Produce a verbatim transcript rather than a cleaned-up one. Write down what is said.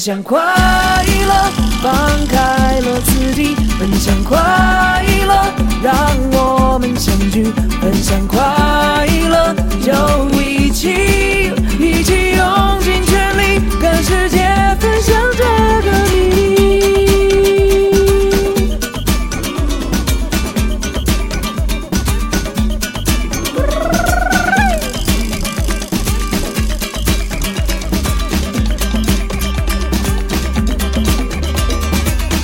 享快乐，放开了自己，分享快乐，让我们相聚，分享